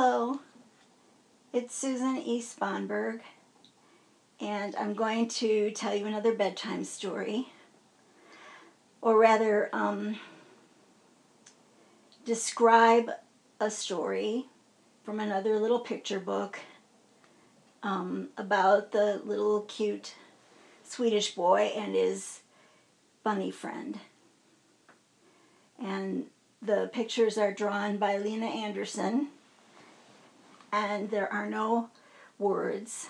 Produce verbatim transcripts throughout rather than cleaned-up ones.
Hello, it's Susan E. Sponberg, and I'm going to tell you another bedtime story, or rather, um, describe a story from another little picture book um, about the little cute Swedish boy and his bunny friend. And the pictures are drawn by Lena Anderson, and there are no words,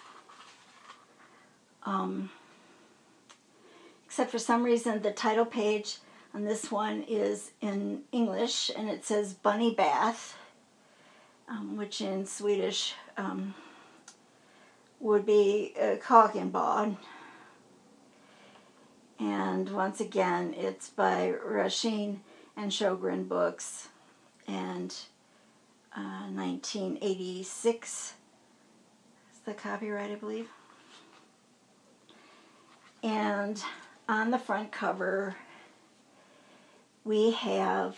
um, except for some reason the title page on this one is in English, and it says Bunny Bath, um, which in Swedish um, would be uh, Kagenbad. And once again, it's by Rashin and Sjogren Books, and uh, nineteen eighty-six is the copyright, I believe. And on the front cover, we have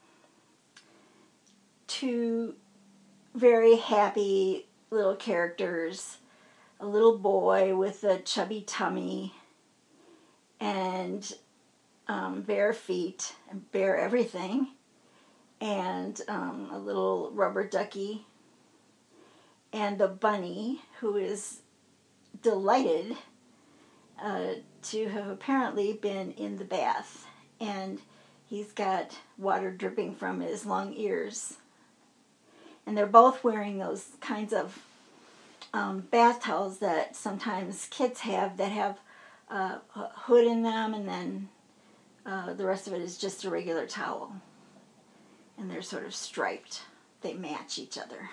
two very happy little characters, a little boy with a chubby tummy and um, bare feet and bare everything, and um, a little rubber ducky, and the bunny, who is delighted uh, to have apparently been in the bath, and he's got water dripping from his long ears. And they're both wearing those kinds of um, bath towels that sometimes kids have that have uh, a hood in them, and then uh, the rest of it is just a regular towel. And they're sort of striped. They match each other.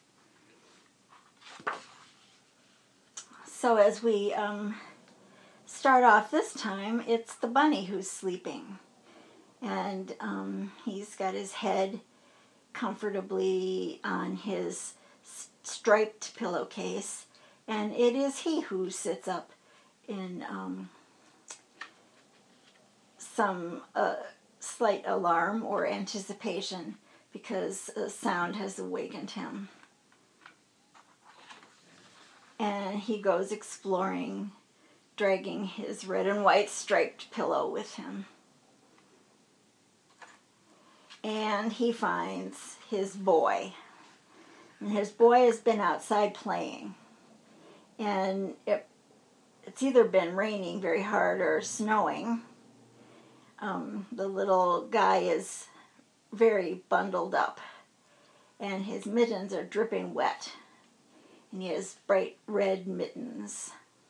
So as we um, start off this time, it's the bunny who's sleeping. And um, he's got his head comfortably on his striped pillowcase, and it is he who sits up in um, some uh, slight alarm or anticipation because a sound has awakened him. And he goes exploring, dragging his red and white striped pillow with him. And he finds his boy. And his boy has been outside playing. And it, it's either been raining very hard or snowing. Um, the little guy is very bundled up, and his mittens are dripping wet. And he has bright red mittens.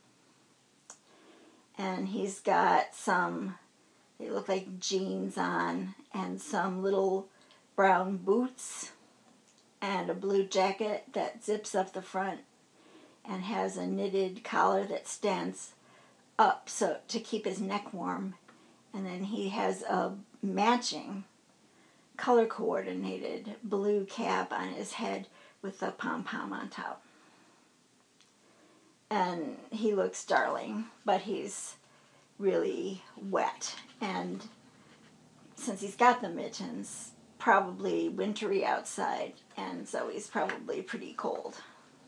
And he's got some, they look like jeans on, and some little brown boots, and a blue jacket that zips up the front and has a knitted collar that stands up so to keep his neck warm. And then he has a matching color-coordinated blue cap on his head with a pom-pom on top. And he looks darling, but he's really wet. And since he's got the mittens, probably wintry outside, and so he's probably pretty cold.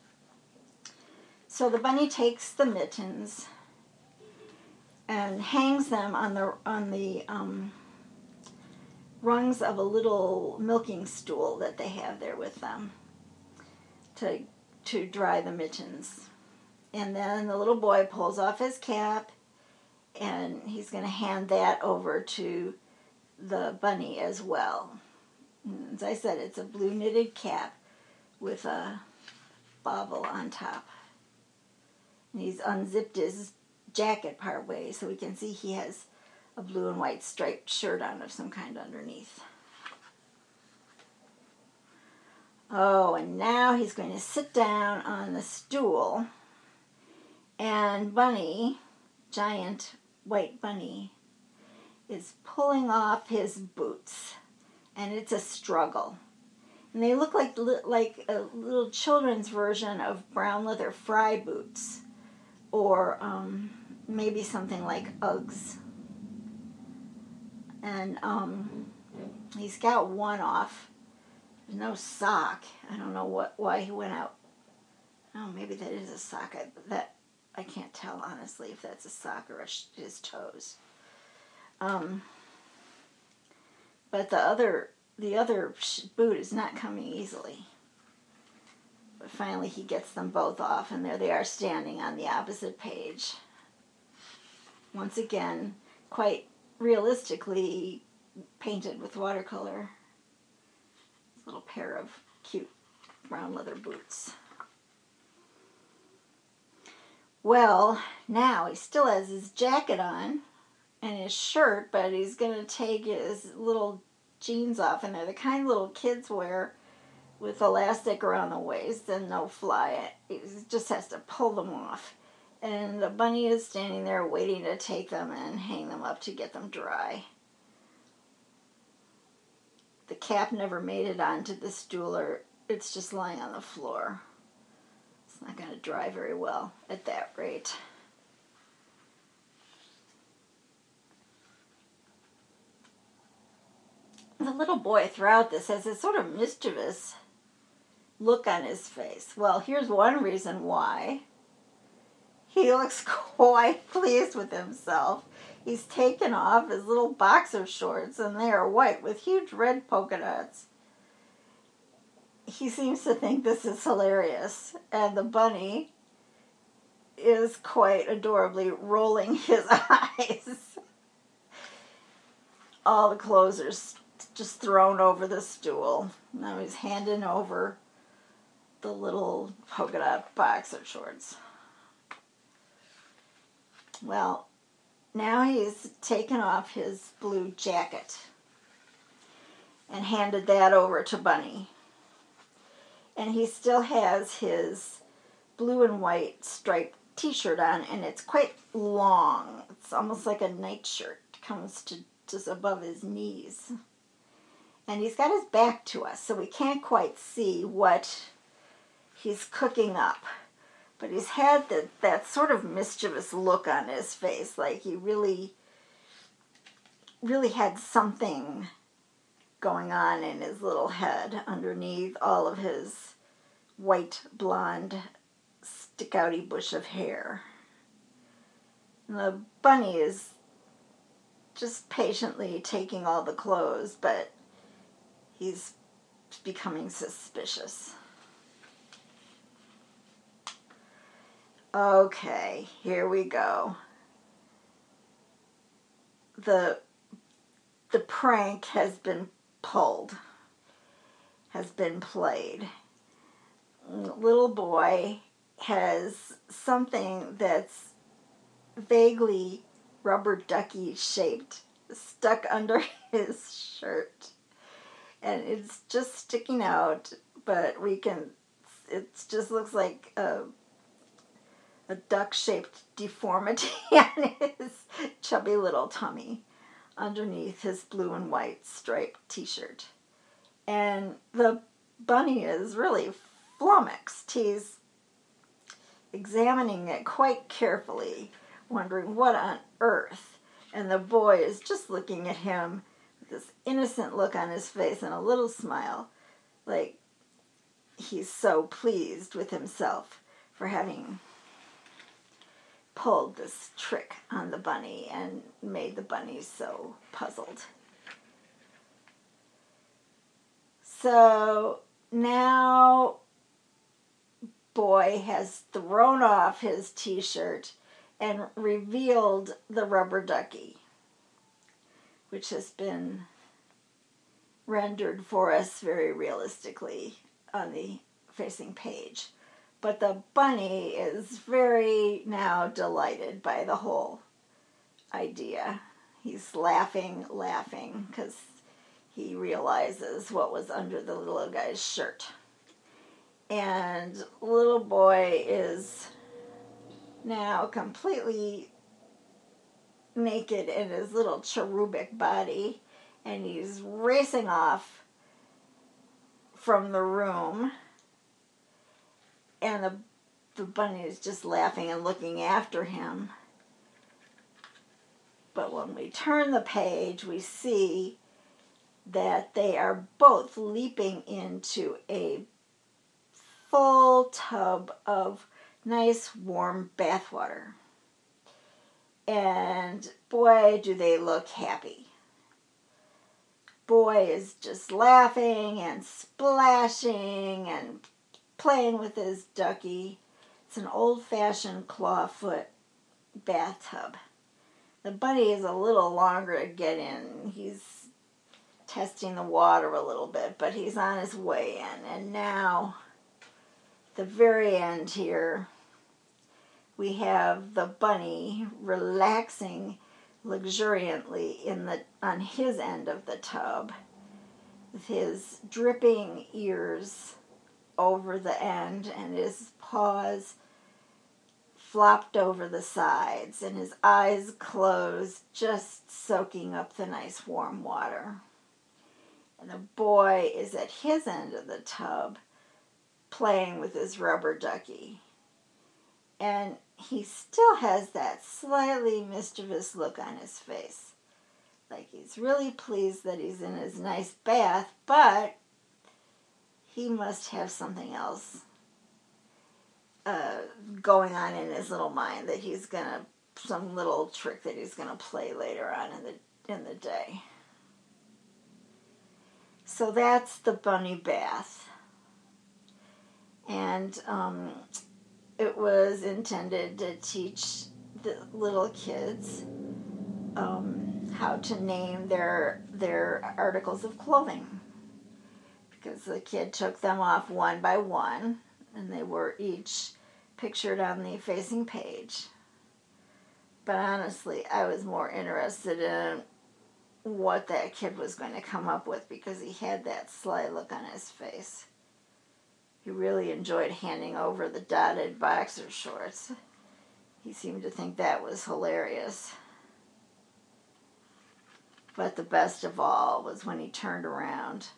So the bunny takes the mittens and hangs them on the on the um, rungs of a little milking stool that they have there with them to to dry the mittens. And then the little boy pulls off his cap, and he's going to hand that over to the bunny as well. And as I said, it's a blue knitted cap with a bobble on top. And he's unzipped his jacket part way so we can see he has a blue and white striped shirt on of some kind underneath. Oh, and now he's going to sit down on the stool, and Bunny, giant white bunny, is pulling off his boots, and it's a struggle. And they look like like a little children's version of brown leather fry boots, or um, maybe something like Uggs. And um, he's got one off, There's no sock. I don't know what why he went out. Oh, maybe that is a sock. I, that I can't tell honestly if that's a sock or a, his toes. Um, but the other the other boot is not coming easily. But finally, he gets them both off, and there they are standing on the opposite page. Once again, quite realistically painted with watercolor. Little pair of cute brown leather boots. Well, now he still has his jacket on and his shirt, but he's going to take his little jeans off, and they're the kind little kids wear with elastic around the waist and no fly. He just has to pull them off. And the bunny is standing there waiting to take them and hang them up to get them dry. The cap never made it onto the stool, or it's just lying on the floor. It's not going to dry very well at that rate. The little boy throughout this has this sort of mischievous look on his face. Well, here's one reason why. He looks quite pleased with himself. He's taken off his little boxer shorts, and they are white with huge red polka dots. He seems to think this is hilarious, and the bunny is quite adorably rolling his eyes. All the clothes are just thrown over the stool. Now he's handing over the little polka dot boxer shorts. Well, now he's taken off his blue jacket and handed that over to Bunny. And he still has his blue and white striped t-shirt on, and it's quite long. It's almost like a nightshirt. It comes to just above his knees. And he's got his back to us, so we can't quite see what he's cooking up. But he's had the, that sort of mischievous look on his face, like he really, really had something going on in his little head underneath all of his white, blonde, stick-outy bush of hair. And the bunny is just patiently taking all the clothes, but he's becoming suspicious. Okay, here we go. The the prank has been pulled, has been played. Little boy has something that's vaguely rubber ducky shaped stuck under his shirt. And it's just sticking out, but we can, it just looks like a a duck-shaped deformity on his chubby little tummy underneath his blue and white striped t-shirt. And the bunny is really flummoxed. He's examining it quite carefully, wondering what on earth. And the boy is just looking at him with this innocent look on his face and a little smile, like he's so pleased with himself for having pulled this trick on the bunny and made the bunny so puzzled. So now boy has thrown off his t-shirt and revealed the rubber ducky, which has been rendered for us very realistically on the facing page. But the bunny is very now delighted by the whole idea. He's laughing, laughing, because he realizes what was under the little guy's shirt. And little boy is now completely naked in his little cherubic body, and he's racing off from the room. And the, the bunny is just laughing and looking after him. But when we turn the page, we see that they are both leaping into a full tub of nice warm bath water. And boy, do they look happy. Boy is just laughing and splashing and playing with his ducky. It's an old-fashioned clawfoot bathtub. The bunny is a little longer to get in. He's testing the water a little bit, but he's on his way in. And now, at the very end here, we have the bunny relaxing luxuriantly in the on his end of the tub, with his dripping ears over the end and his paws flopped over the sides and his eyes closed, just soaking up the nice warm water. And the boy is at his end of the tub playing with his rubber ducky. And he still has that slightly mischievous look on his face. Like he's really pleased that he's in his nice bath, but he must have something else uh, going on in his little mind that he's gonna, some little trick that he's gonna play later on in the in the day. So that's the bunny bath. And um, it was intended to teach the little kids um, how to name their their articles of clothing, because the kid took them off one by one, and they were each pictured on the facing page. But honestly, I was more interested in what that kid was going to come up with, because he had that sly look on his face. He really enjoyed handing over the dotted boxer shorts. He seemed to think that was hilarious. But the best of all was when he turned around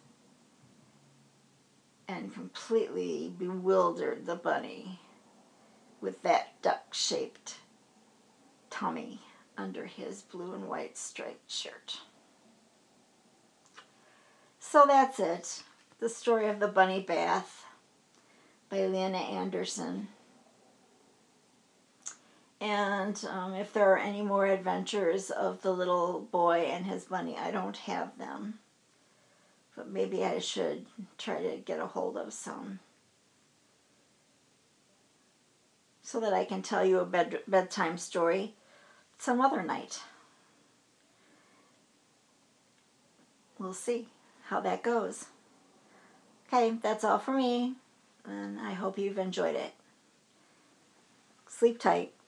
and completely bewildered the bunny with that duck-shaped tummy under his blue and white striped shirt. So that's it. The story of the bunny bath by Lena Anderson. And um, if there are any more adventures of the little boy and his bunny, I don't have them. But maybe I should try to get a hold of some, so that I can tell you a bed, bedtime story some other night. We'll see how that goes. Okay, that's all for me, and I hope you've enjoyed it. Sleep tight.